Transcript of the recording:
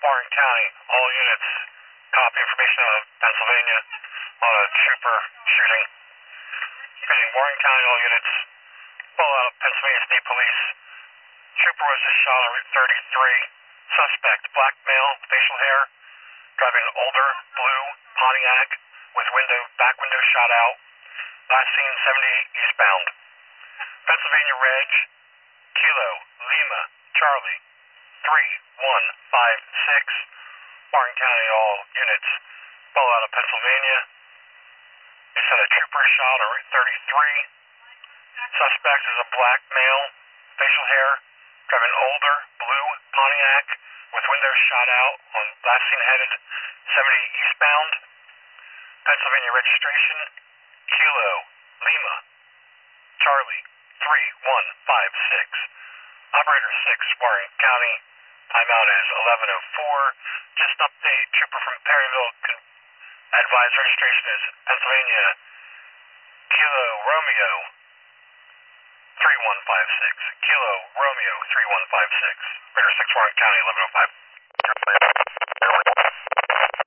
Warren County, all units, copy information out of Pennsylvania on a trooper shooting. Repeating, Warren County, all units, pull out of Pennsylvania State Police. Trooper was just shot on Route 33. Suspect, black male, facial hair, driving an older blue Pontiac with back window shot out. Last seen 78 eastbound. Pennsylvania Reg, Kilo, Lima, Charlie, 3156. Warren County, all units, pull out of Pennsylvania. You said a trooper shot on Route 33. Suspect is a black male, facial hair, driving an older blue Pontiac with windows shot out on last seen headed 70 eastbound. Pennsylvania registration, Kilo, Lima, Charlie, 3156. Operator 6, Warren County, timeout is 11:04. Just update, trooper from Perryville, advise registration is Pennsylvania, Kilo, Romeo, 3156. Kilo, Romeo, 3156. Operator 6, Warren County, 11:05.